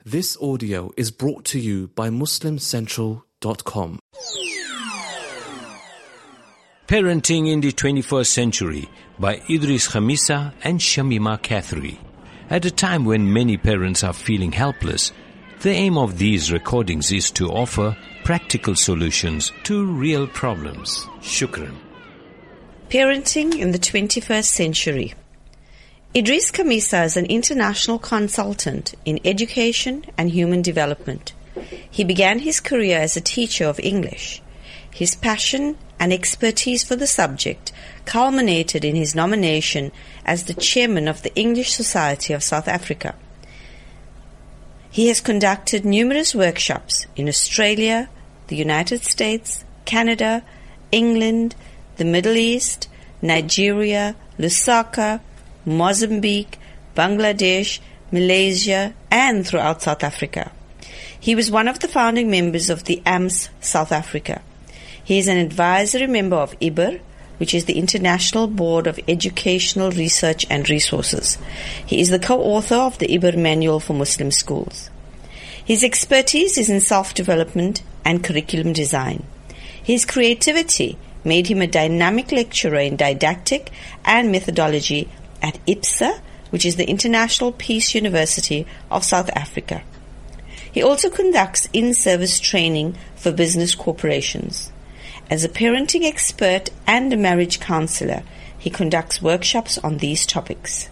This audio is brought to you by MuslimCentral.com. Parenting in the 21st Century by Idris Khamisa and Shamima Kathri. At a time when many parents are feeling helpless, the aim of these recordings is to offer practical solutions to real problems. Shukran. Parenting in the 21st Century. Idris Khamisa is an international consultant in education and human development. He began his career as a teacher of English. His passion and expertise for the subject culminated in his nomination as the chairman of the English Society of South Africa. He has conducted numerous workshops in Australia, the United States, Canada, England, the Middle East, Nigeria, Lusaka, Mozambique, Bangladesh, Malaysia, and throughout South Africa. He was one of the founding members of the AMS South Africa. He is an advisory member of IBR, which is the International Board of Educational Research and Resources. He is the co-author of the IBR Manual for Muslim Schools. His expertise is in self-development and curriculum design. His creativity made him a dynamic lecturer in didactic and methodology at IPSA, which is the International Peace University of South Africa. He also conducts in-service training for business corporations. As a parenting expert and a marriage counselor, he conducts workshops on these topics.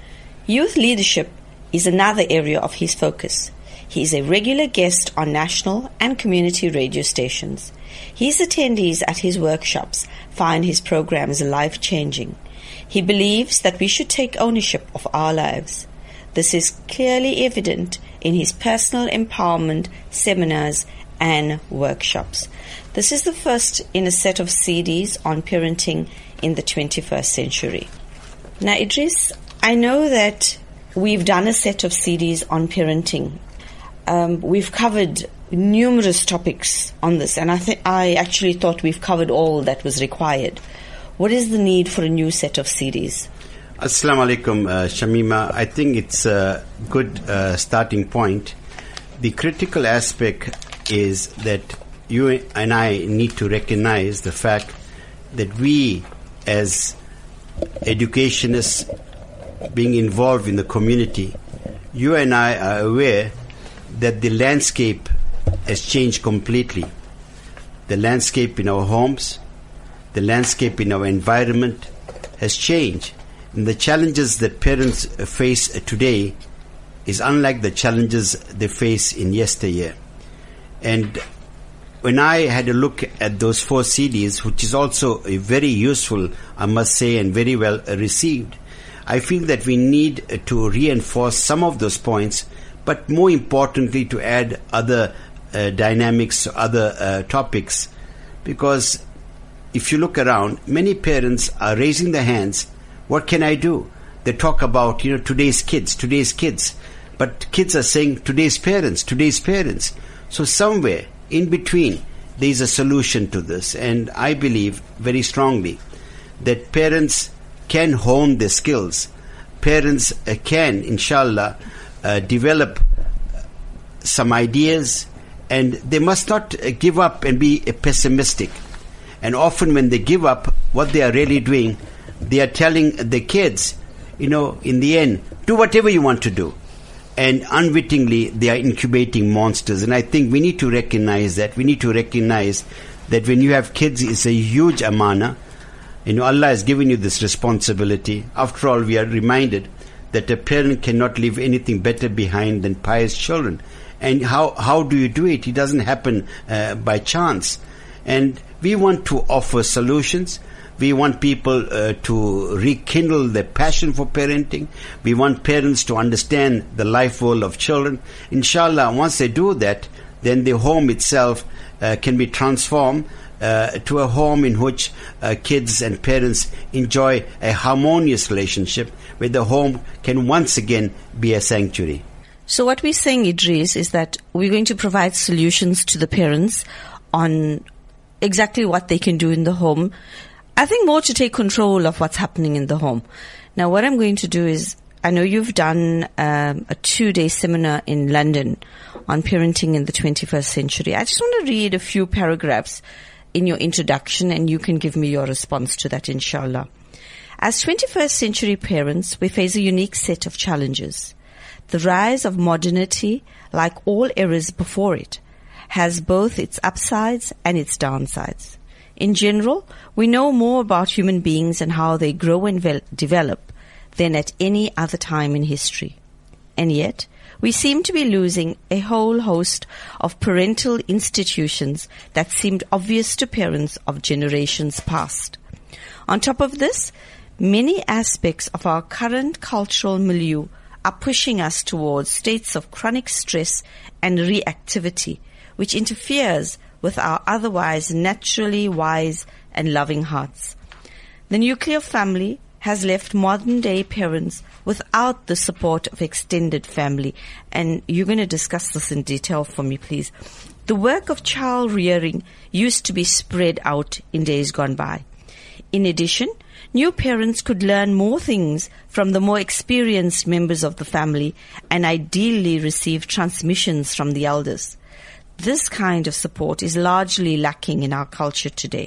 Youth leadership is another area of his focus. He is a regular guest on national and community radio stations. His attendees at his workshops find his programs life-changing. He believes that we should take ownership of our lives. This is clearly evident in his personal empowerment seminars and workshops. This is the first in a set of CDs on parenting in the 21st century. Now, Idris, I know that we've done a set of CDs on parenting. We've covered numerous topics on this, and I actually thought we've covered all that was required. What is the need for a new set of CDs? Assalamu alaikum, Shamima. I think it's a good starting point. The critical aspect is that you and I need to recognize the fact that we, as educationists being involved in the community, you and I are aware that the landscape has changed completely. The landscape in our homes, the landscape in our environment has changed. And the challenges that parents face today is unlike the challenges they face in yesteryear. And when I had a look at those 4 CDs, which is also a very useful, I must say, and very well received, I feel that we need to reinforce some of those points, but more importantly to add other dynamics, other topics, because if you look around, many parents are raising their hands. What can I do? They talk about, today's kids. But kids are saying today's parents. So somewhere in between, there is a solution to this. And I believe very strongly that parents can hone their skills. Parents can, inshallah, develop some ideas, and they must not give up and be pessimistic. And often when they give up, what they are really doing, they are telling the kids, in the end, do whatever you want to do. And unwittingly, they are incubating monsters. And I think we need to recognize that. We need to recognize that when you have kids, it's a huge amana. Allah has given you this responsibility. After all, we are reminded that a parent cannot leave anything better behind than pious children. And how do you do it? It doesn't happen by chance. And we want to offer solutions. We want people to rekindle their passion for parenting. We want parents to understand the life world of children. Inshallah, once they do that, then the home itself can be transformed to a home in which kids and parents enjoy a harmonious relationship, where the home can once again be a sanctuary. So what we're saying, Idris, is that we're going to provide solutions to the parents on exactly what they can do in the home. I think more to take control of what's happening in the home. Now, what I'm going to do is I know you've done a 2-day seminar in London on parenting in the 21st century. I just want to read a few paragraphs in your introduction, and you can give me your response to that, inshallah. As 21st century parents, we face a unique set of challenges. The rise of modernity, like all eras before it, has both its upsides and its downsides. In general, we know more about human beings and how they grow and develop than at any other time in history. And yet, we seem to be losing a whole host of parental institutions that seemed obvious to parents of generations past. On top of this, many aspects of our current cultural milieu are pushing us towards states of chronic stress and reactivity, which interferes with our otherwise naturally wise and loving hearts. The nuclear family has left modern-day parents without the support of extended family, and you're going to discuss this in detail for me, please. The work of child rearing used to be spread out in days gone by. In addition, new parents could learn more things from the more experienced members of the family and ideally receive transmissions from the elders. This kind of support is largely lacking in our culture today.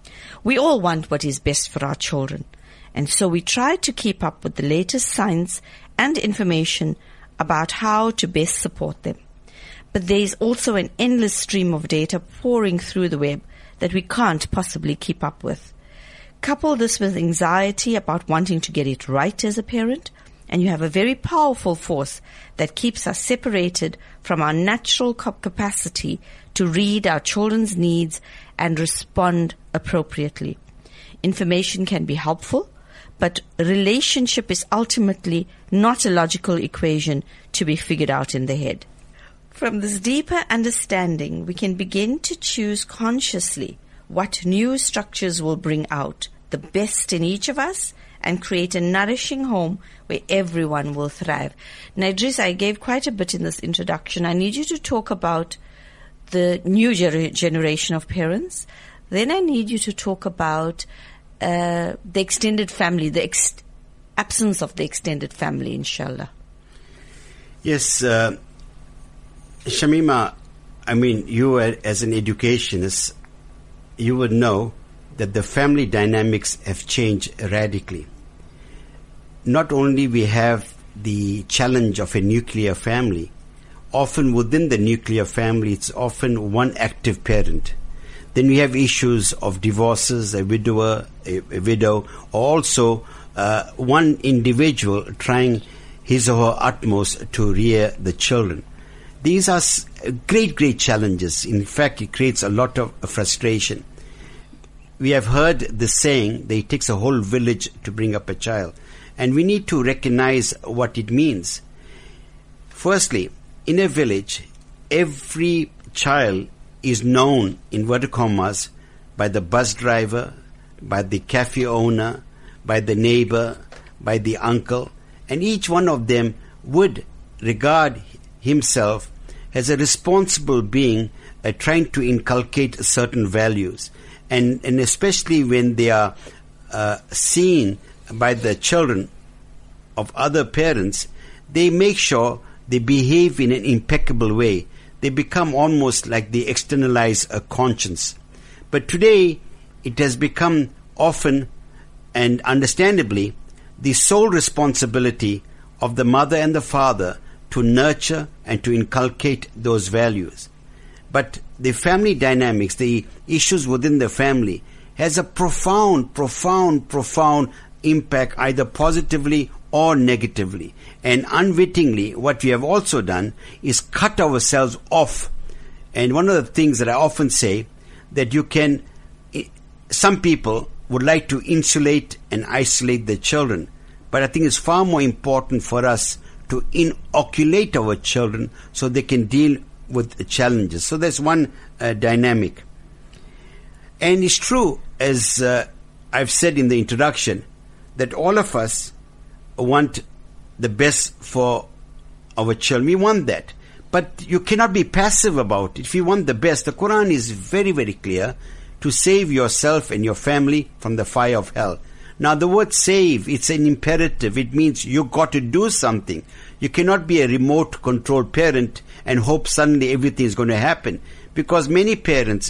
We all want what is best for our children, and so we try to keep up with the latest science and information about how to best support them. But there is also an endless stream of data pouring through the web that we can't possibly keep up with. Couple this with anxiety about wanting to get it right as a parent, and you have a very powerful force that keeps us separated from our natural capacity to read our children's needs and respond appropriately. Information can be helpful, but relationship is ultimately not a logical equation to be figured out in the head. From this deeper understanding, we can begin to choose consciously what new structures will bring out the best in each of us and create a nourishing home where everyone will thrive. Now, Idris, I gave quite a bit in this introduction. I need you to talk about the new generation of parents. Then I need you to talk about the extended family, the absence of the extended family, inshallah. Yes, Shamima, I mean, you as an educationist, you would know that the family dynamics have changed radically. Not only we have the challenge of a nuclear family, often within the nuclear family it's often one active parent. Then we have issues of divorces, a widower, a widow, or also one individual trying his or her utmost to rear the children. These are great challenges. In fact, it creates a lot of frustration. We have heard the saying that it takes a whole village to bring up a child. And we need to recognize what it means. Firstly, in a village, every child is known, in inverted commas, by the bus driver, by the cafe owner, by the neighbor, by the uncle. And each one of them would regard himself as a responsible being trying to inculcate certain values. And especially when they are seen by the children of other parents, they make sure they behave in an impeccable way. They become almost like they externalize a conscience. But today, it has become often and understandably the sole responsibility of the mother and the father to nurture and to inculcate those values. But the family dynamics, the issues within the family, has a profound impact, either positively or negatively. And unwittingly, what we have also done is cut ourselves off. And one of the things that I often say, that some people would like to insulate and isolate their children. But I think it's far more important for us to inoculate our children so they can deal with the challenges. So that's one dynamic. And it's true, as I've said in the introduction, that all of us want the best for our children. We want that. But you cannot be passive about it. If you want the best, the Quran is very, very clear to save yourself and your family from the fire of hell. Now the word save, it's an imperative. It means you got to do something. You cannot be a remote controlled parent and hope suddenly everything is going to happen. Because many parents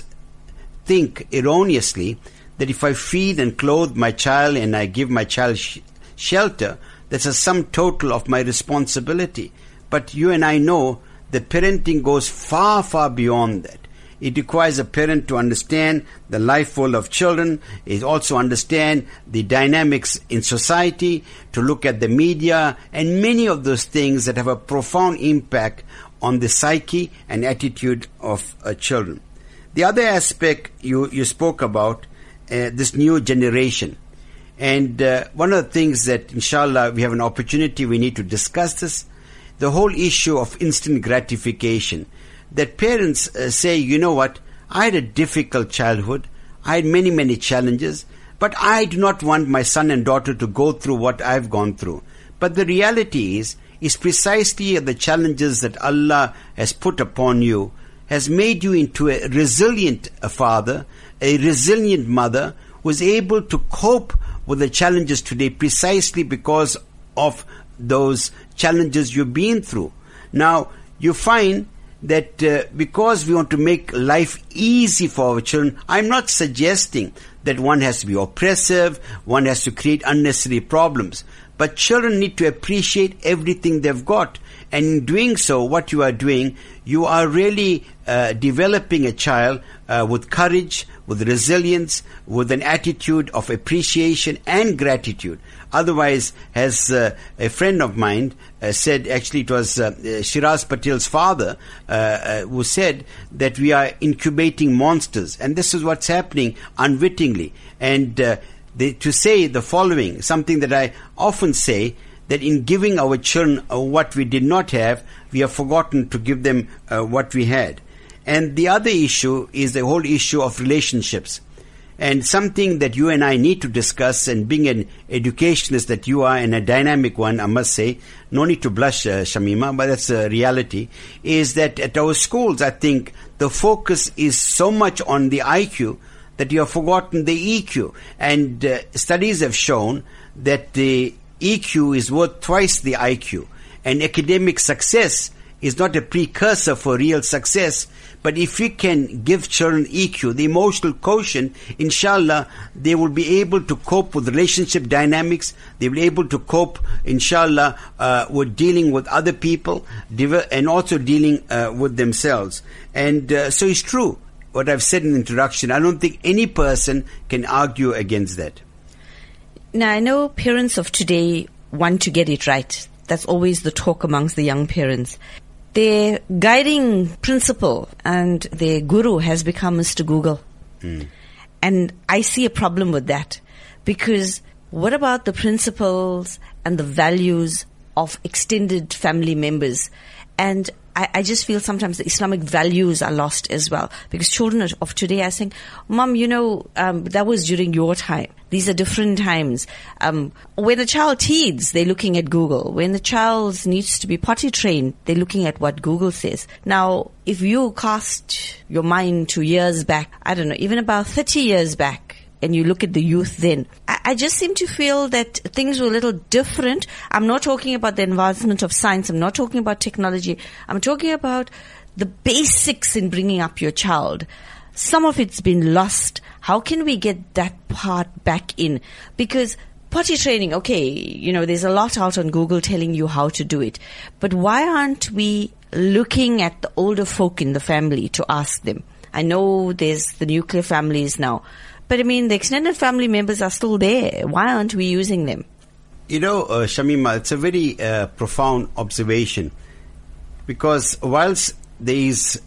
think erroneously that if I feed and clothe my child and I give my child shelter, that's a sum total of my responsibility. But you and I know that parenting goes far, far beyond that. It requires a parent to understand the life world of children, is also understand the dynamics in society, to look at the media, and many of those things that have a profound impact on the psyche and attitude of children. The other aspect you spoke about, this new generation. And one of the things that, inshallah, we have an opportunity, we need to discuss this, the whole issue of instant gratification. That parents say, you know what, I had a difficult childhood, I had many, many challenges, but I do not want my son and daughter to go through what I've gone through. But the reality is precisely the challenges that Allah has put upon you has made you into a resilient father, a resilient mother, who is able to cope with the challenges today precisely because of those challenges you've been through. Now, you find that because we want to make life easy for our children, I'm not suggesting that one has to be oppressive, one has to create unnecessary problems. But children need to appreciate everything they've got. And in doing so, what you are doing, you are really developing a child with courage, with resilience, with an attitude of appreciation and gratitude. Otherwise, as a friend of mine said, actually it was Shiraz Patel's father who said that we are incubating monsters. And this is what's happening unwittingly. And to say the following, something that I often say, that in giving our children what we did not have, we have forgotten to give them what we had. And the other issue is the whole issue of relationships. And something that you and I need to discuss, and being an educationist that you are, and a dynamic one, I must say, no need to blush, Shamima, but that's a reality, is that at our schools, I think the focus is so much on the IQ that you have forgotten the EQ. And studies have shown that the EQ is worth twice the IQ. And academic success is not a precursor for real success. But if we can give children EQ, the emotional quotient, inshallah, they will be able to cope with relationship dynamics. They will be able to cope, inshallah, with dealing with other people and also dealing with themselves. And so it's true what I've said in the introduction. I don't think any person can argue against that. Now, I know parents of today want to get it right. That's always the talk amongst the young parents. Their guiding principle and their guru has become Mr. Google. And I see a problem with that, because what about the principles and the values of extended family members? And I just feel sometimes the Islamic values are lost as well, because children of today are saying, Mom, that was during your time. These are different times. When a child teeds, they're looking at Google. When the child needs to be potty trained, they're looking at what Google says. Now, if you cast your mind to years back, I don't know, even about 30 years back, and you look at the youth then, I just seem to feel that things were a little different. I'm not talking about the advancement of science. I'm not talking about technology. I'm talking about the basics in bringing up your child. Some of it's been lost. How can we get that part back in? Because potty training, okay, there's a lot out on Google telling you how to do it. But why aren't we looking at the older folk in the family to ask them? I know there's the nuclear families now, but the extended family members are still there. Why aren't we using them? Shamima, it's a very profound observation, because whilst there is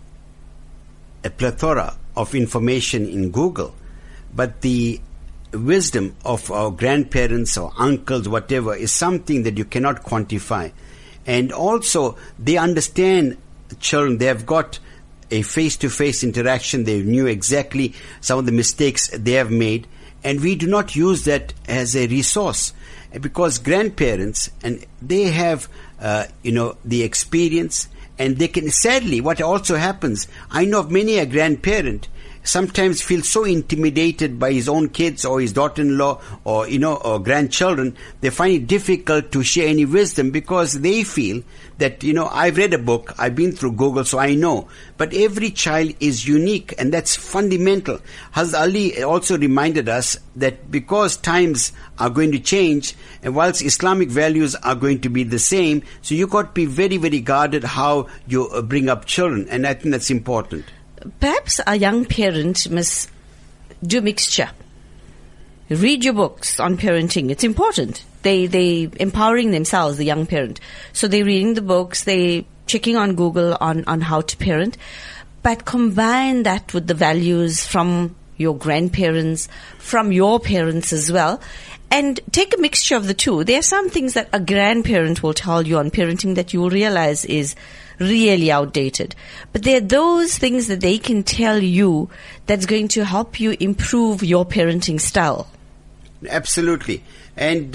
a plethora of information in Google, but the wisdom of our grandparents or uncles, whatever, is something that you cannot quantify. And also, they understand children. They have got a face-to-face interaction. They knew exactly some of the mistakes they have made. And we do not use that as a resource, because grandparents, and they have, the experience, and they can, sadly, what also happens, I know of many a grandparent, sometimes feels so intimidated by his own kids or his daughter-in-law or, or grandchildren. They find it difficult to share any wisdom because they feel that, I've read a book, I've been through Google, so I know. But every child is unique, and that's fundamental. Hazrat Ali also reminded us that because times are going to change, and whilst Islamic values are going to be the same, so you got to be very, very guarded how you bring up children, and I think that's important. Perhaps a young parent must do mixture. Read your books on parenting. It's important. They empowering themselves, the young parent. So they're reading the books, they checking on Google on how to parent. But combine that with the values from your grandparents, from your parents as well, and take a mixture of the two. There are some things that a grandparent will tell you on parenting that you will realize is really outdated. But there are those things that they can tell you that's going to help you improve your parenting style. Absolutely. And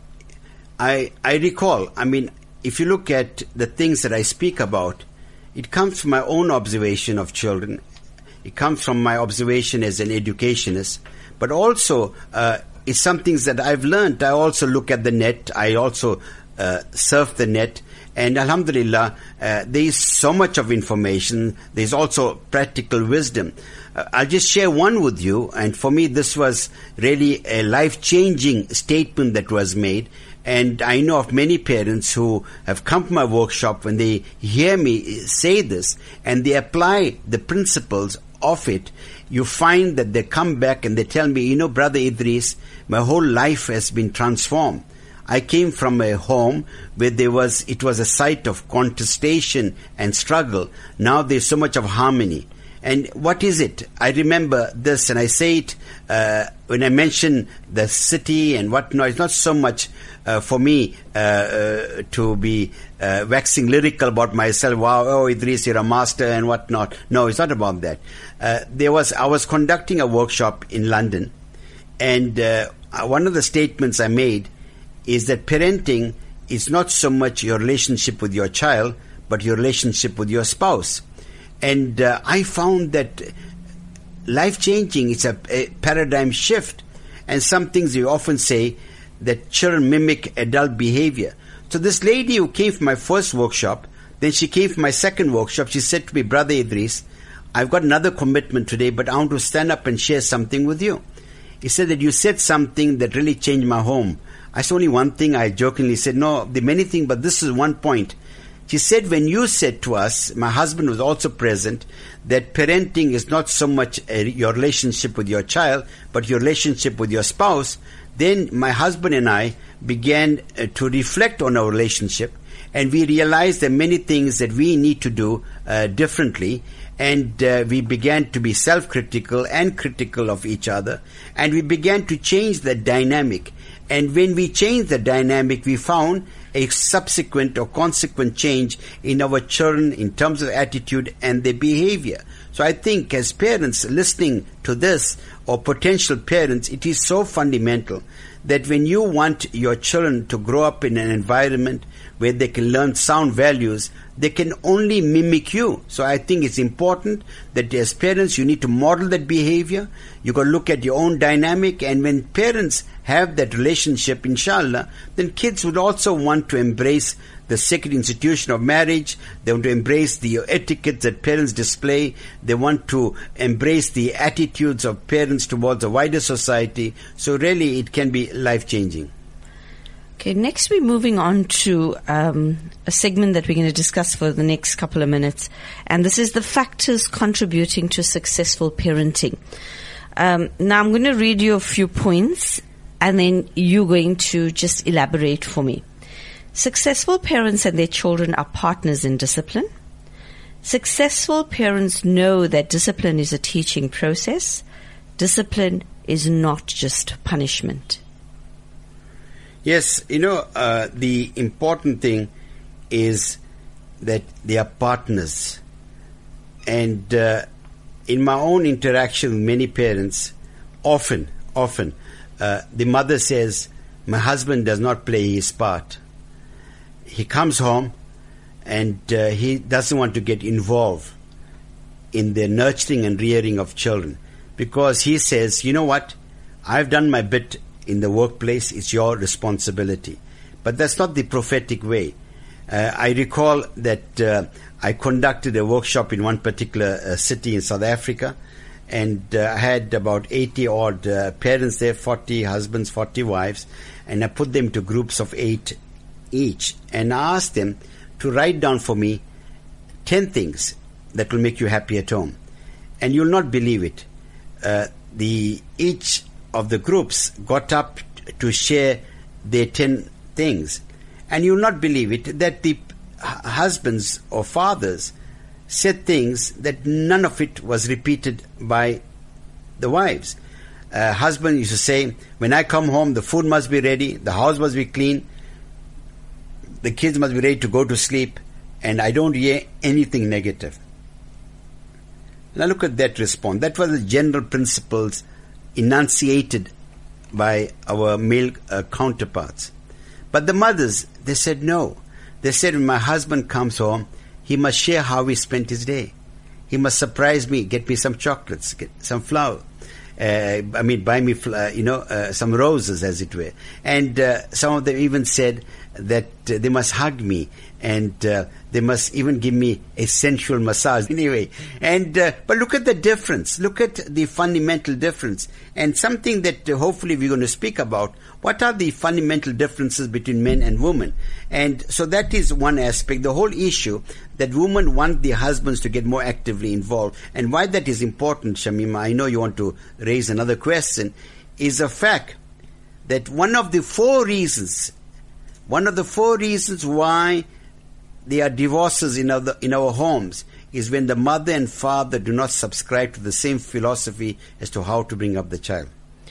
I recall, if you look at the things that I speak about, it comes from my own observation of children. It comes from my observation as an educationist. But also, it's some things that I've learned. I also look at the net. I also surf the net. And alhamdulillah, there is so much of information. There's also practical wisdom. I'll just share one with you. And for me, this was really a life-changing statement that was made. And I know of many parents who have come to my workshop when they hear me say this and they apply the principles of it. You find that they come back and they tell me, Brother Idris, my whole life has been transformed. I came from a home where it was a site of contestation and struggle. Now there's so much of harmony. And what is it? I remember this, and I say it when I mention the city and whatnot. It's not so much for me to be waxing lyrical about myself. Wow, oh Idris, you're a master and whatnot. No, it's not about that. I was conducting a workshop in London, and one of the statements I made is that parenting is not so much your relationship with your child, but your relationship with your spouse. And I found that life-changing. It's a paradigm shift. And some things you often say that children mimic adult behavior. So this lady who came for my first workshop, then she came for my second workshop, she said to me, Brother Idris, I've got another commitment today, but I want to stand up and share something with you. He said that you said something that really changed my home. I said only one thing. I jokingly said, no, there are many things, but this is one point. She said, when you said to us, my husband was also present, that parenting is not so much your relationship with your child, but your relationship with your spouse, then my husband and I began to reflect on our relationship, and we realized there are many things that we need to do differently, and we began to be self-critical and critical of each other, and we began to change the dynamic. And when we changed the dynamic, we found a subsequent or consequent change in our children in terms of attitude and their behavior. So I think as parents listening to this, or potential parents, it is so fundamental that when you want your children to grow up in an environment where they can learn sound values, they can only mimic you. So I think it's important that as parents you need to model that behavior. You got to look at your own dynamic, and when parents have that relationship, inshallah, then kids would also want to embrace the sacred institution of marriage. They want to embrace the etiquette that parents display. They want to embrace the attitudes of parents towards a wider society. So really it can be life-changing. Okay, next we're moving on to a segment that we're going to discuss for the next couple of minutes. And this is the factors contributing to successful parenting. Now I'm going to read you a few points, and then you're going to just elaborate for me. Successful parents and their children are partners in discipline. Successful parents know that discipline is a teaching process. Discipline is not just punishment. Yes, the important thing is that they are partners. And in my own interaction with many parents, often, the mother says, my husband does not play his part. He comes home and he doesn't want to get involved in the nurturing and rearing of children. because he says, you know what, I've done my bit in the workplace, it's your responsibility. But that's not the prophetic way. I recall that I conducted a workshop in one particular city in South Africa, and I had about 80 odd parents there, 40 husbands, 40 wives, and I put them to groups of 8 each, and I asked them to write down for me 10 things that will make you happy at home. And you'll not believe it. Each of the groups got up to share their 10 things. And you'll not believe it that the husbands or fathers said things that none of it was repeated by the wives. Husband used to say, when I come home, the food must be ready, the house must be clean, the kids must be ready to go to sleep, and I don't hear anything negative. Now look at that response. That was the general principles enunciated by our male counterparts. But the mothers, they said no. They said, when my husband comes home, he must share how he spent his day. He must surprise me, get me some chocolates, get some flour. Buy me, some roses, as it were. And some of them even said that they must hug me, and they must even give me a sensual massage. Anyway, but look at the difference. Look at the fundamental difference. And something that hopefully we're going to speak about. What are the fundamental differences between men and women? And so that is one aspect. The whole issue that women want their husbands to get more actively involved. And why that is important, Shamima, I know you want to raise another question, is the fact that one of the four reasons why there are divorces in our homes is when the mother and father do not subscribe to the same philosophy as to how to bring up the child.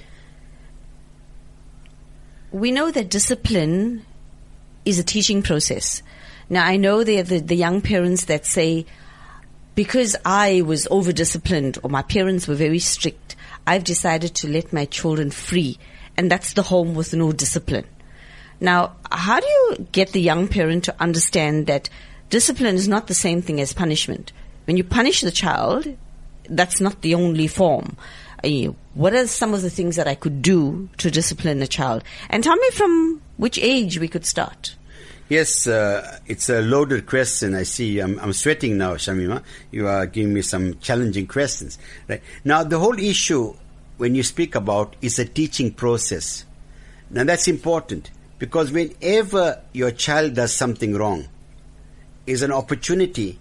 We know that discipline is a teaching process. Now, I know there are the young parents that say, because I was over-disciplined or my parents were very strict, I've decided to let my children free, and that's the home with no discipline. Now, how do you get the young parent to understand that discipline is not the same thing as punishment? When you punish the child, that's not the only form. What are some of the things that I could do to discipline a child? And tell me from which age we could start. Yes, it's a loaded question. I see I'm sweating now, Shamima. You are giving me some challenging questions. Right? Now, the whole issue, when you speak about, is a teaching process. Now, that's important, because whenever your child does something wrong, is an opportunity.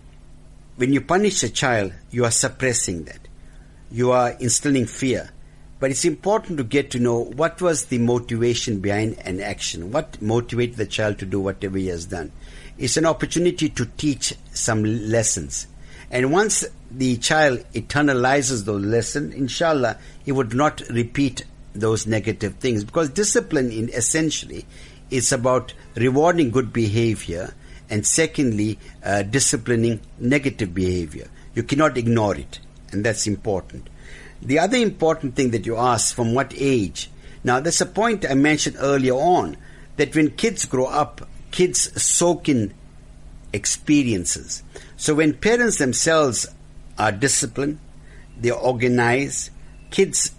When you punish a child, you are suppressing that. You are instilling fear. But it's important to get to know what was the motivation behind an action. What motivated the child to do whatever he has done. It's an opportunity to teach some lessons. And once the child internalizes those lessons, inshallah, he would not repeat those negative things. Because discipline essentially is about rewarding good behavior, and secondly, disciplining negative behavior. You cannot ignore it. And that's important. The other important thing that you asked, from what age? Now, there's a point I mentioned earlier on, that when kids grow up, kids soak in experiences. So when parents themselves are disciplined, they're organized, kids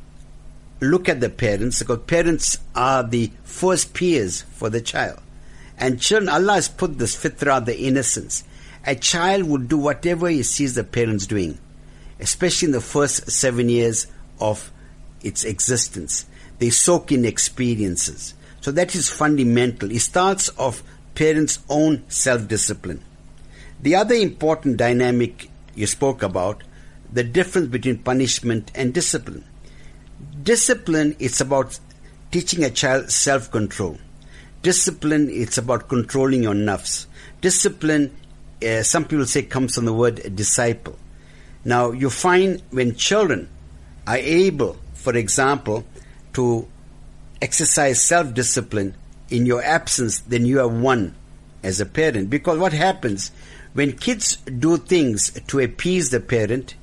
look at the parents, because parents are the first peers for the child. And children, Allah has put this fitrah, the innocence. A child will do whatever he sees the parents doing, especially in the first 7 years of its existence. They soak in experiences. So that is fundamental. It starts off parents' own self-discipline. The other important dynamic you spoke about, the difference between punishment and discipline. Discipline, it's about teaching a child self-control. Discipline, it's about controlling your nafs. Discipline, some people say, comes from the word disciple. Now, you find when children are able, for example, to exercise self-discipline in your absence, then you have won as a parent. Because what happens when kids do things to appease the parent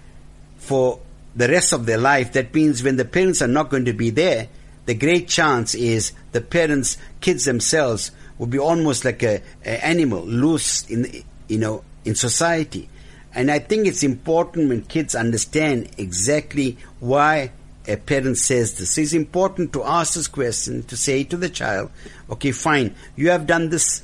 for the rest of their life, that means when the parents are not going to be there, the great chance is the parents, kids themselves, will be almost like an animal, loose in society. And I think it's important when kids understand exactly why a parent says this. It's important to ask this question, to say to the child, okay, fine, you have done this.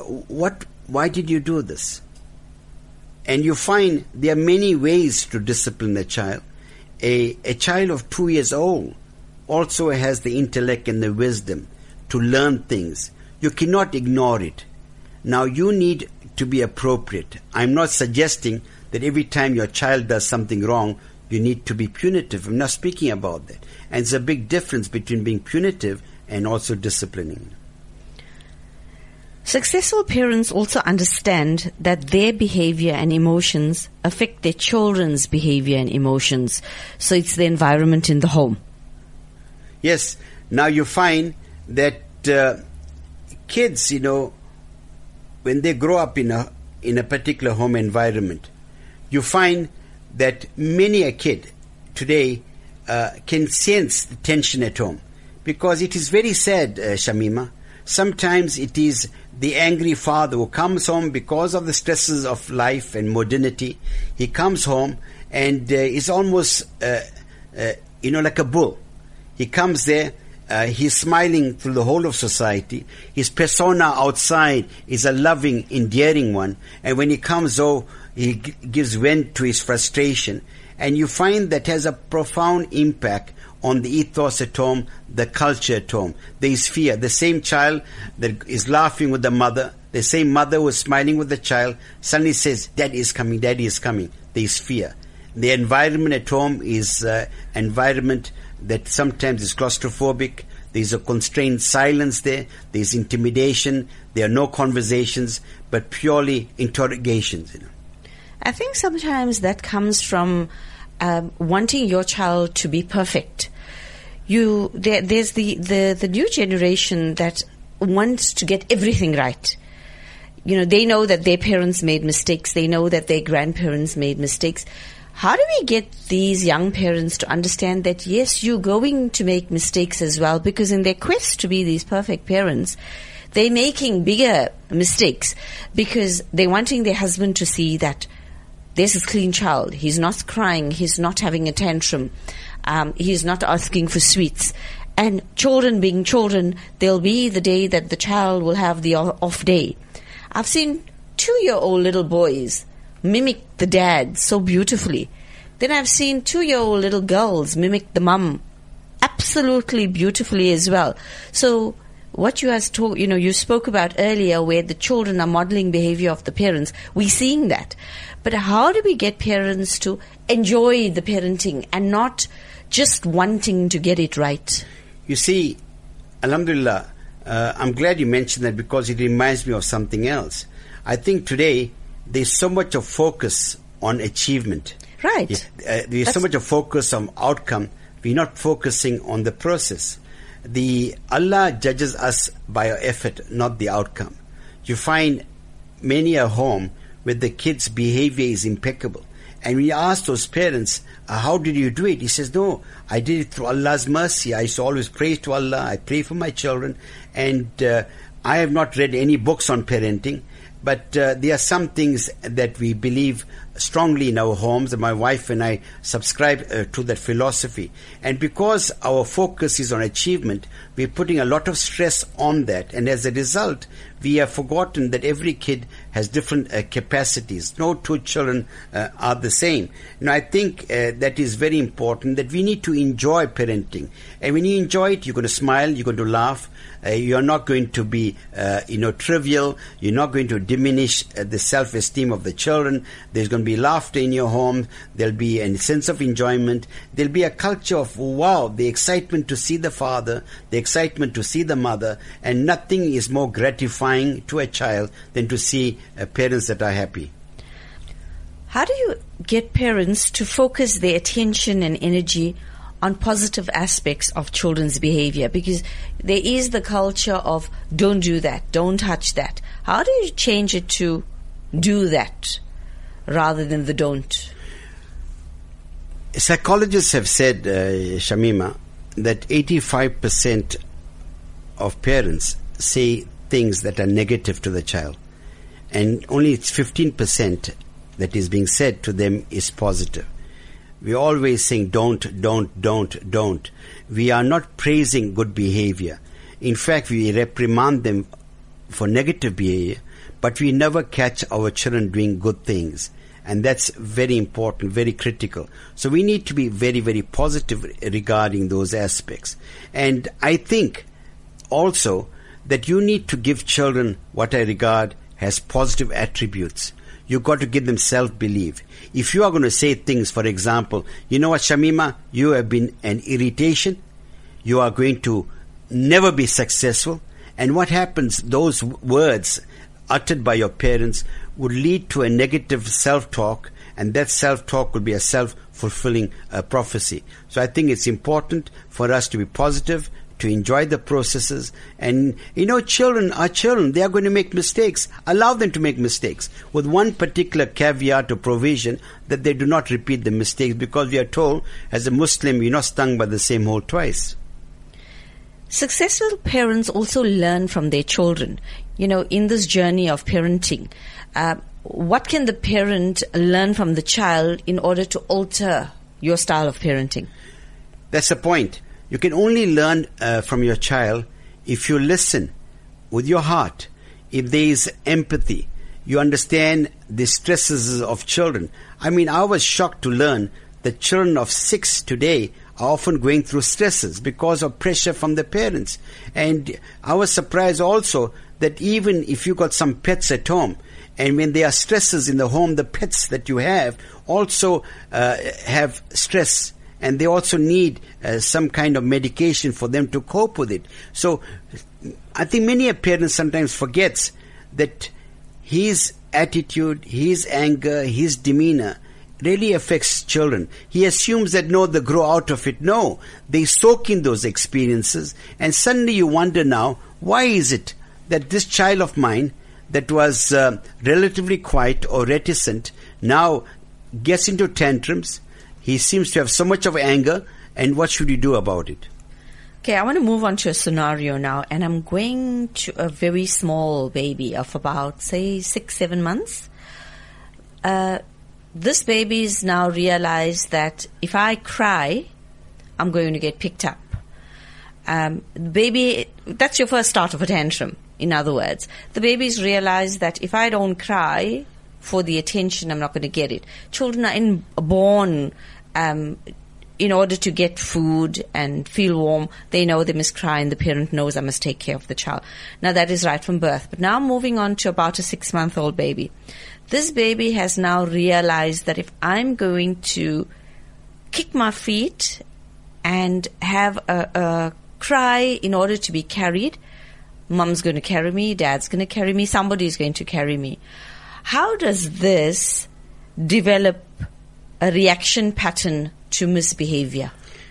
Why did you do this? And you find there are many ways to discipline a child. A child of 2 years old also has the intellect and the wisdom to learn things. You cannot ignore it. Now you need to be appropriate. I'm not suggesting that every time your child does something wrong, you need to be punitive. I'm not speaking about that. And there's a big difference between being punitive and also disciplining. Successful parents also understand that their behavior and emotions affect their children's behavior and emotions. So it's the environment in the home. Yes. Now you find that kids, when they grow up in a particular home environment, you find that many a kid today can sense the tension at home. Because it is very sad, Shamima. Sometimes it is the angry father who comes home because of the stresses of life and modernity. He comes home and is almost, like a bull. He comes there, he's smiling through the whole of society. His persona outside is a loving, endearing one. And when he comes home, he gives vent to his frustration. And you find that has a profound impact on the ethos at home, the culture at home. There is fear. The same child that is laughing with the mother, the same mother who is smiling with the child, suddenly says, Daddy is coming, Daddy is coming. There is fear. The environment at home is an environment that sometimes is claustrophobic. There is a constrained silence there. There is intimidation. There are no conversations, but purely interrogations. I think sometimes that comes from wanting your child to be perfect. There's the new generation that wants to get everything right. They know that their parents made mistakes. They know that their grandparents made mistakes. How do we get these young parents to understand that, yes, you're going to make mistakes as well? Because in their quest to be these perfect parents, they're making bigger mistakes because they're wanting their husband to see that there's a clean child. He's not crying. He's not having a tantrum. He's not asking for sweets. And children being children, there'll be the day that the child will have the off day. I've seen 2-year-old little boys mimic the dad so beautifully. Then I've seen 2-year-old little girls mimic the mum absolutely beautifully as well. So what you you spoke about earlier, where the children are modeling behavior of the parents, we're seeing that. But how do we get parents to enjoy the parenting and not just wanting to get it right? You see, Alhamdulillah, I'm glad you mentioned that because it reminds me of something else. I think today there's so much of focus on achievement. Right. There's so much of focus on outcome. We're not focusing on the process. Allah judges us by our effort, not the outcome. You find many a home where the kid's behavior is impeccable. And when you ask those parents, how did you do it? He says, no, I did it through Allah's mercy. I used to always pray to Allah. I pray for my children. And I have not read any books on parenting. But there are some things that we believe strongly in our homes, and my wife and I subscribe to that philosophy. And because our focus is on achievement, we're putting a lot of stress on that. And as a result, we have forgotten that every kid has different capacities. No two children are the same. Now, I think that is very important, that we need to enjoy parenting. And when you enjoy it, you're going to smile, you're going to laugh. You're not going to be, trivial. You're not going to diminish the self-esteem of the children. There's going to be laughter in your home. There'll be a sense of enjoyment. There'll be a culture of, wow, the excitement to see the father, the excitement to see the mother, and nothing is more gratifying to a child than to see parents that are happy. How do you get parents to focus their attention and energy on positive aspects of children's behavior? Because there is the culture of don't do that, don't touch that. How do you change it to do that rather than the don't? Psychologists have said, Shamima, that 85% of parents say things that are negative to the child, and only it's 15% that is being said to them is positive. We're always saying don't. We are not praising good behavior. In fact, we reprimand them for negative behavior, but we never catch our children doing good things. And that's very important, very critical. So we need to be very, very positive regarding those aspects. And I think also that you need to give children what I regard as positive attributes. You've got to give them self-belief. If you are going to say things, for example, you know what, Shamima, you have been an irritation. You are going to never be successful. And what happens, those words uttered by your parents would lead to a negative self-talk, and that self-talk will be a self-fulfilling prophecy. So I think it's important for us to be positive, to enjoy the processes. And, children are children. They are going to make mistakes. Allow them to make mistakes, with one particular caveat or provision that they do not repeat the mistakes, because we are told, as a Muslim, you're not stung by the same hole twice. Successful parents also learn from their children. In this journey of parenting, what can the parent learn from the child in order to alter your style of parenting? That's the point. You can only learn from your child if you listen with your heart, if there is empathy, you understand the stresses of children. I was shocked to learn that children of 6 today are often going through stresses because of pressure from the parents. And I was surprised also that even if you got some pets at home, and when there are stresses in the home, the pets that you have also have stress, and they also need some kind of medication for them to cope with it. So I think many a parent sometimes forgets that his attitude, his anger, his demeanor really affects children. He assumes that they grow out of it. No, they soak in those experiences, and suddenly you wonder now, why is it that this child of mine that was relatively quiet or reticent now gets into tantrums? He seems to have so much of anger, and what should you do about it? Okay, I want to move on to a scenario now, and I'm going to a very small baby of about, say, 6-7 months. This baby is now realized that if I cry, I'm going to get picked up. Baby, that's your first start of a tantrum, in other words. The baby's realized that if I don't cry for the attention, I'm not going to get it. Children are born in order to get food and feel warm. They know they must cry, and the parent knows I must take care of the child. Now, that is right from birth. But now moving on to about a 6-month-old baby. This baby has now realized that if I'm going to kick my feet and have a cry in order to be carried, Mom's going to carry me, Dad's going to carry me, somebody's going to carry me. How does this develop a reaction pattern to misbehavior?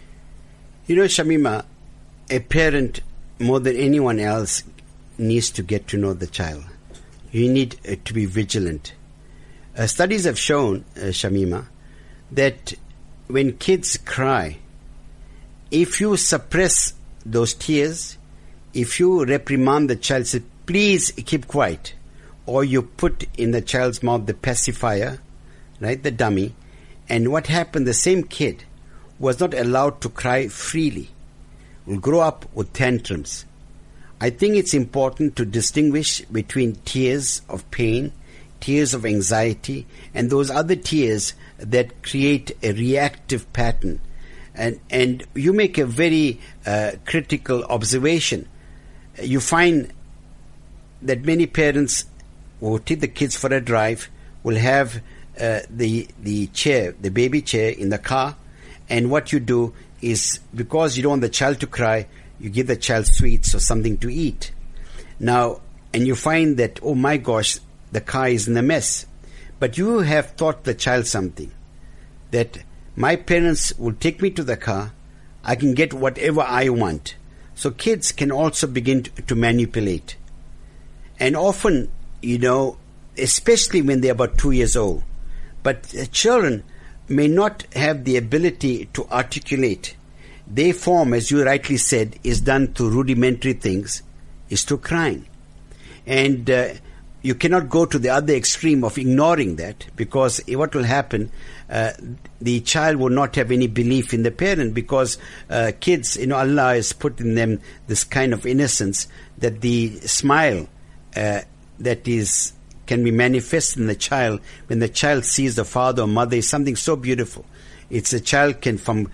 Shamima, a parent more than anyone else needs to get to know the child. You need to be vigilant. Studies have shown, Shamima, that when kids cry, if you suppress those tears, if you reprimand the child, say, please keep quiet, or you put in the child's mouth the pacifier, right, the dummy, and what happened, the same kid was not allowed to cry freely, will grow up with tantrums. I think it's important to distinguish between tears of pain, tears of anxiety, and those other tears that create a reactive pattern. And you make a very critical observation. You find that many parents will take the kids for a drive, will have the chair, the baby chair in the car, and what you do is, because you don't want the child to cry, you give the child sweets or something to eat. Now, and you find that, oh my gosh, the car is in a mess. But you have taught the child something, that my parents will take me to the car, I can get whatever I want. So kids can also begin to manipulate. And often, especially when they're about 2 years old, but children may not have the ability to articulate. Their form, as you rightly said, is done through rudimentary things, is through crying. And you cannot go to the other extreme of ignoring that, because what will happen, the child will not have any belief in the parent, because kids, Allah has put in them this kind of innocence that the smile that is can be manifested in the child when the child sees the father or mother is something so beautiful. It's a child can from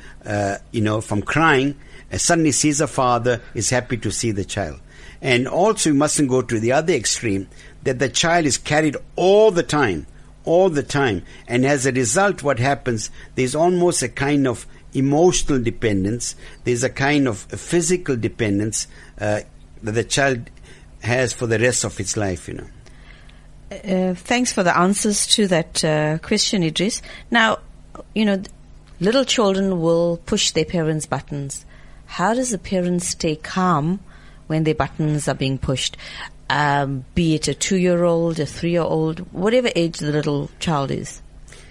crying suddenly sees a father, is happy to see the child. And also you mustn't go to the other extreme that the child is carried all the time, and as a result what happens, there's almost a kind of emotional dependence, there's a kind of physical dependence that the child has for the rest of its life. Thanks for the answers to that question, Idris. Now, little children will push their parents' buttons. How does a parent stay calm when their buttons are being pushed? Be it a 2-year-old, a 3-year-old, whatever age the little child is.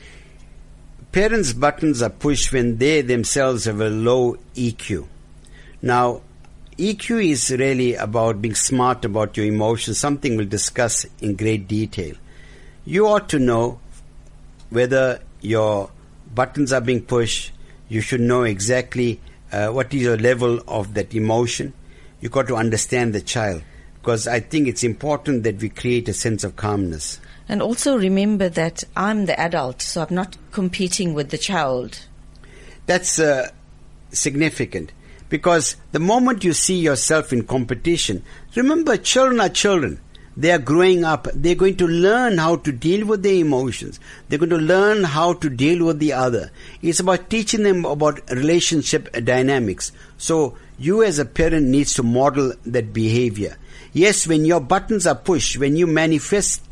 Parents' buttons are pushed when they themselves have a low EQ. Now, EQ is really about being smart about your emotions, something we'll discuss in great detail. You ought to know whether your buttons are being pushed. You should know exactly what is your level of that emotion. You've got to understand the child, because I think it's important that we create a sense of calmness. And also remember that I'm the adult, so I'm not competing with the child. That's significant, because the moment you see yourself in competition, remember, children are children. They are growing up. They're going to learn how to deal with their emotions. They're going to learn how to deal with the other. It's about teaching them about relationship dynamics. So you as a parent needs to model that behavior. Yes, when your buttons are pushed, when you manifest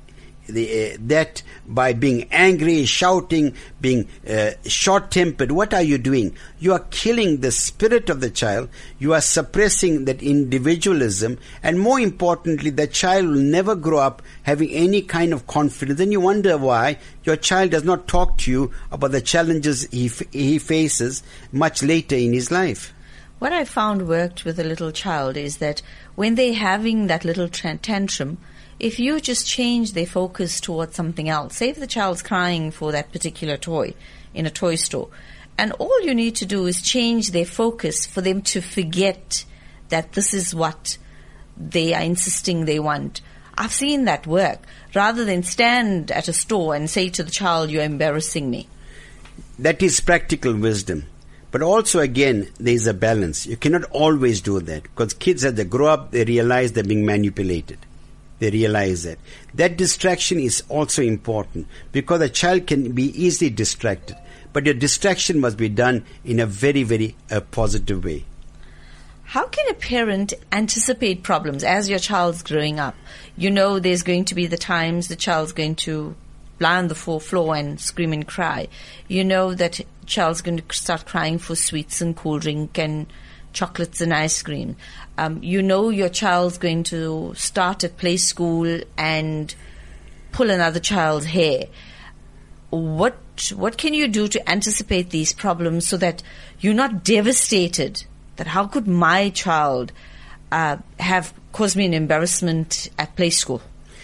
that by being angry, shouting, being short-tempered, what are you doing? You are killing the spirit of the child. You are suppressing that individualism, and more importantly, the child will never grow up having any kind of confidence. And you wonder why your child does not talk to you about the challenges he faces much later in his life. What I found worked with a little child is that when they're having that little tantrum, if you just change their focus towards something else, say if the child's crying for that particular toy in a toy store, and all you need to do is change their focus for them to forget that this is what they are insisting they want. I've seen that work, rather than stand at a store and say to the child, "You're embarrassing me." That is practical wisdom. But also, again, there is a balance. You cannot always do that, because kids, as they grow up, they realize they're being manipulated. They realize that. That distraction is also important, because a child can be easily distracted. But your distraction must be done in a very, very positive way. How can a parent anticipate problems as your child's growing up? There's going to be the times the child's going to lie on the floor and scream and cry. That child's going to start crying for sweets and cool drink and chocolates and ice cream. Your child's going to start at play school and pull another child's hair. What can you do to anticipate these problems so that you're not devastated that how could my child have caused me an embarrassment at play school?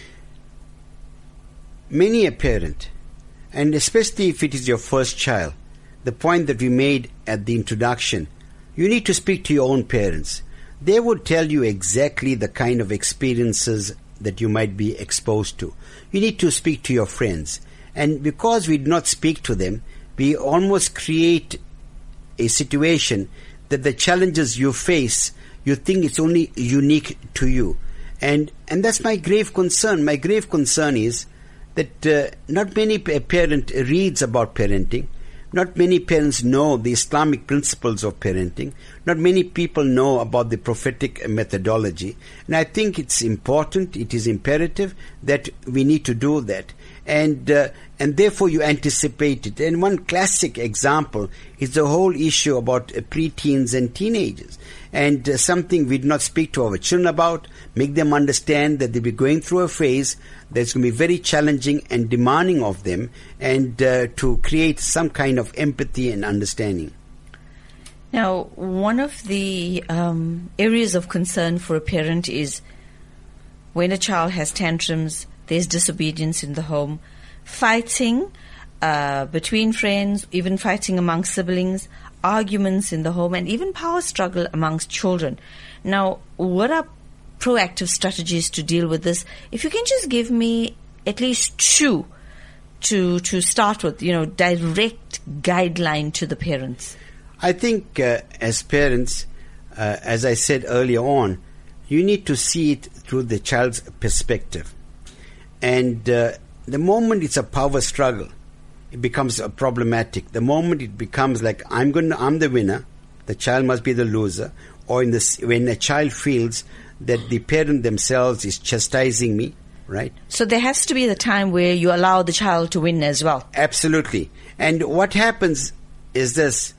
Many a parent, and especially if it is your first child, the point that we made at the introduction, you need to speak to your own parents. They would tell you exactly the kind of experiences that you might be exposed to. You need to speak to your friends. And because we do not speak to them, we almost create a situation that the challenges you face, you think it's only unique to you. And that's my grave concern. My grave concern is that not many parent reads about parenting. Not many parents know the Islamic principles of parenting. Not many people know about the prophetic methodology. And I think it's important, it is imperative that we need to do that. And therefore you anticipate it. And one classic example is the whole issue about preteens and teenagers. And something we do not speak to our children about, make them understand that they'll be going through a phase that's going to be very challenging and demanding of them, and to create some kind of empathy and understanding. Now, one of the areas of concern for a parent is when a child has tantrums, there's disobedience in the home, fighting between friends, even fighting amongst siblings, arguments in the home, and even power struggle amongst children. Now, what are proactive strategies to deal with this? If you can just give me at least two to start with, direct guideline to the parents. I think as parents, as I said earlier on, you need to see it through the child's perspective. And the moment it's a power struggle, it becomes problematic. The moment it becomes like I'm the winner, the child must be the loser, or when a child feels that the parent themselves is chastising me, right? So there has to be the time where you allow the child to win as well. Absolutely. And what happens is this,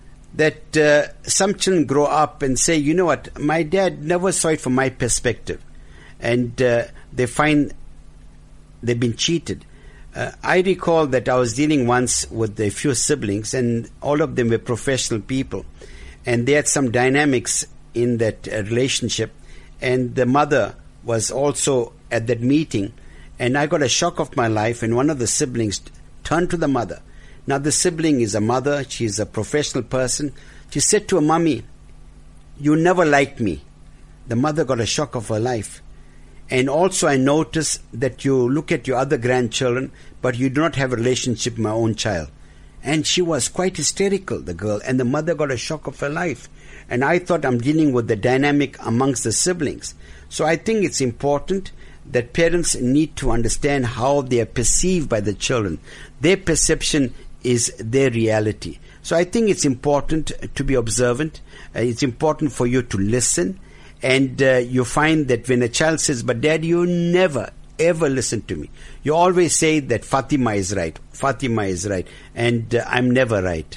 that some children grow up and say, you know what, my dad never saw it from my perspective. And they find they've been cheated. I recall that I was dealing once with a few siblings, and all of them were professional people. And they had some dynamics in that relationship. And the mother was also at that meeting. And I got a shock of my life, and one of the siblings turned to the mother. Now, the sibling is a mother. She's a professional person. She said to her, "Mommy, you never liked me." The mother got a shock of her life. And also I noticed that you look at your other grandchildren, but you do not have a relationship with my own child. And she was quite hysterical, the girl, and the mother got a shock of her life. And I thought I'm dealing with the dynamic amongst the siblings. So I think it's important that parents need to understand how they are perceived by the children. Their perception is their reality. So I think it's important to be observant. It's important for you to listen. And you find that when a child says, "But Dad, you never, ever listen to me. You always say that Fatima is right. Fatima is right. And I'm never right."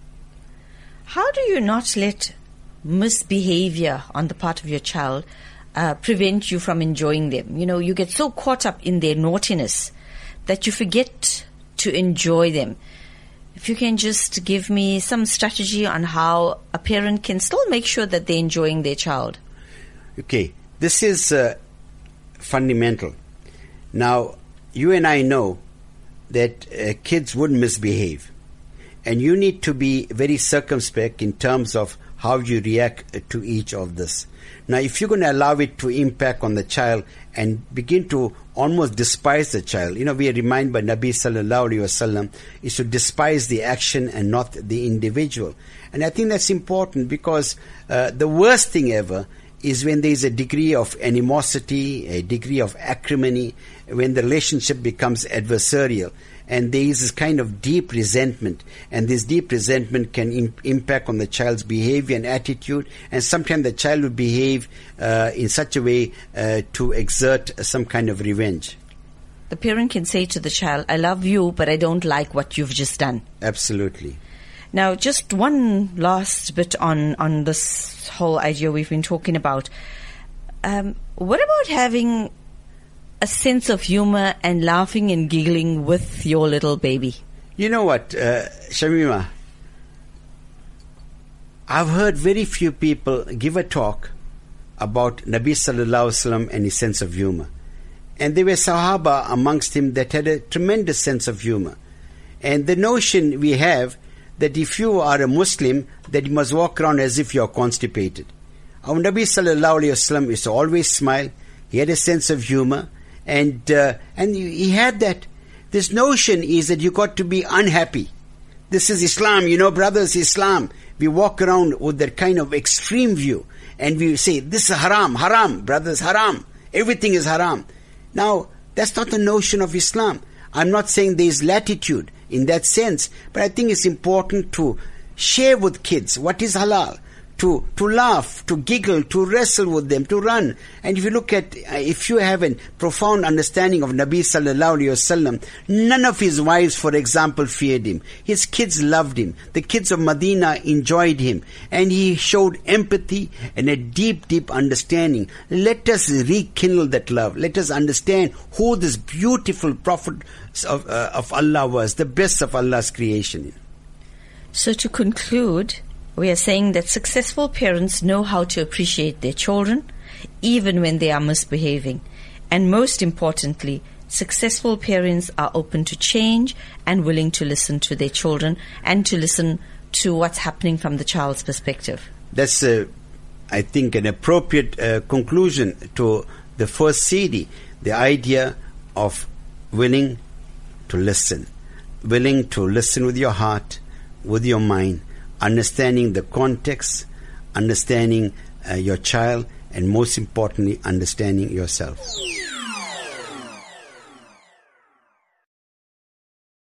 How do you not let misbehavior on the part of your child prevent you from enjoying them? You get so caught up in their naughtiness that you forget to enjoy them. If you can just give me some strategy on how a parent can still make sure that they're enjoying their child. Okay, this is fundamental. Now, you and I know that kids would misbehave. And you need to be very circumspect in terms of how you react to each of this. Now, if you're going to allow it to impact on the child and begin to almost despise the child, we are reminded by Nabi Sallallahu Alaihi Wasallam is to despise the action and not the individual. And I think that's important because the worst thing ever is when there is a degree of animosity, a degree of acrimony, when the relationship becomes adversarial. And there is this kind of deep resentment. And this deep resentment can impact on the child's behavior and attitude. And sometimes the child will behave in such a way to exert some kind of revenge. The parent can say to the child, "I love you, but I don't like what you've just done." Absolutely. Now, just one last bit on this whole idea we've been talking about. What about having a sense of humor and laughing and giggling with your little baby? You know what, Shamima? I've heard very few people give a talk about Nabi Sallallahu Alaihi Wasallam and his sense of humor. And there were Sahaba amongst him that had a tremendous sense of humor. And the notion we have that if you are a Muslim, that you must walk around as if you are constipated. Our Nabi Sallallahu Alaihi Wasallam used to always smile. He had a sense of humor. And he had that. This notion is that you got to be unhappy. This is Islam, brothers, Islam. We walk around with that kind of extreme view. And we say, this is haram, brothers, haram. Everything is haram. Now, that's not the notion of Islam. I'm not saying there is latitude in that sense, but I think it's important to share with kids what is halal, to laugh, to giggle, to wrestle with them, to run. And if you look at, if you have a profound understanding of Nabi Sallallahu Alaihi Wasallam, none of his wives, for example, feared him. His kids loved him. The kids of Medina enjoyed him. And he showed empathy and a deep, deep understanding. Let us rekindle that love. Let us understand who this beautiful prophet of Allah was, the best of Allah's creation. So to conclude, we are saying that successful parents know how to appreciate their children, even when they are misbehaving. And most importantly, successful parents are open to change and willing to listen to their children and to listen to what's happening from the child's perspective. That's, I think, an appropriate conclusion to the first CD, the idea of willing to listen with your heart, with your mind, understanding the context, understanding your child, and most importantly, understanding yourself.